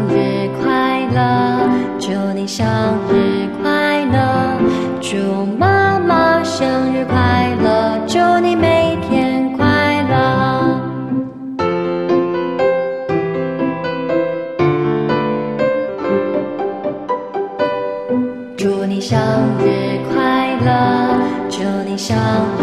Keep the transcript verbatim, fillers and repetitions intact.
日快乐，祝你生日快乐，祝妈妈生日快乐，祝你每天快乐。祝你生日快乐，祝你生日